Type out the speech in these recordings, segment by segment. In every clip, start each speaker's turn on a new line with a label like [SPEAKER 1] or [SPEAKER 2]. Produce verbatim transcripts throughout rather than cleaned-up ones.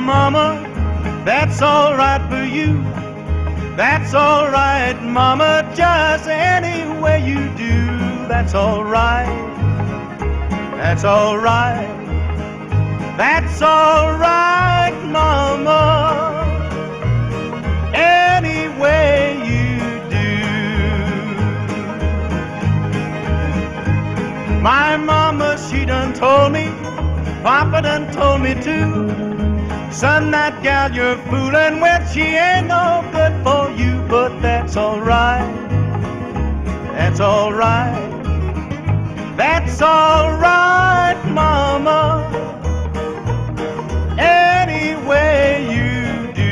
[SPEAKER 1] Mama, that's all right for you. That's all right, Mama, just any way you do. That's all right. That's all right. That's all right, Mama, any way you do. My mama, she done told me, Papa done told me too. Son, that gal you're foolin' with, she ain't no good for you. But that's all right. That's all right. That's all right, Mama, any way you do.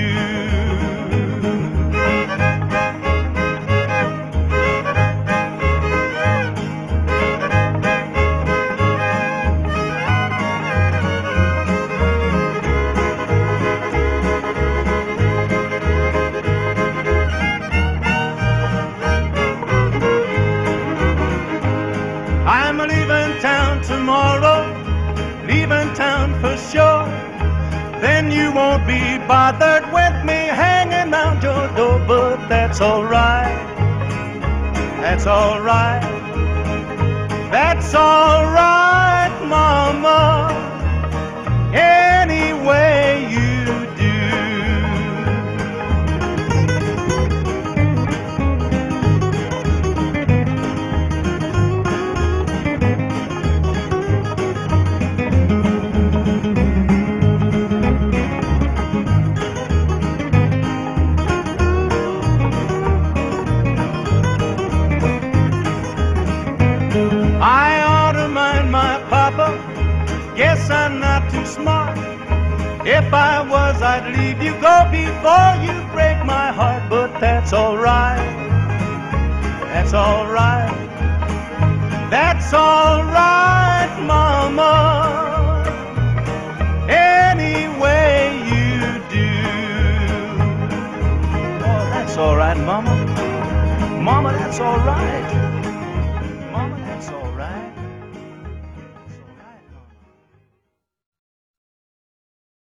[SPEAKER 1] I'm leaving town tomorrow, leaving town for sure. Then you won't be bothered with me hanging round your door. But that's all right. That's all right. That's all right, Mama, any way you do. I ought to mind my papa, guess I'm not too smart. If I was, I'd leave you go before you break my heart. But that's all right. That's all right. That's all right, Mama, any way you do. Oh, that's all right, Mama. Mama, that's all right.